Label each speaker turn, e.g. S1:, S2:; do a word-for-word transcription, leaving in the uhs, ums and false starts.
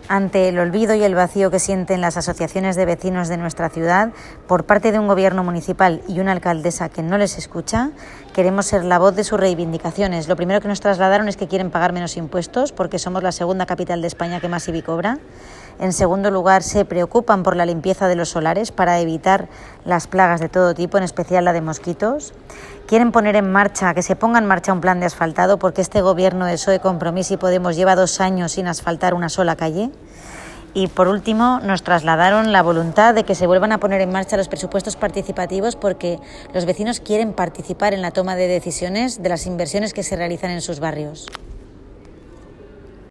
S1: ante el olvido y el vacío que sienten las asociaciones de vecinos de nuestra ciudad por parte de un gobierno municipal y una alcaldesa que no les escucha, queremos ser la voz de sus reivindicaciones. Lo primero que nos trasladaron es que quieren pagar menos impuestos porque somos la segunda capital de España que más I B I cobra. En segundo lugar, se preocupan por la limpieza de los solares para evitar las plagas de todo tipo, en especial la de mosquitos. Quieren poner en marcha, que se ponga en marcha un plan de asfaltado porque este gobierno de P S O E, Compromís y Podemos lleva dos años sin asfaltar una sola calle. Y por último, nos trasladaron la voluntad de que se vuelvan a poner en marcha los presupuestos participativos porque los vecinos quieren participar en la toma de decisiones de las inversiones que se realizan en sus barrios.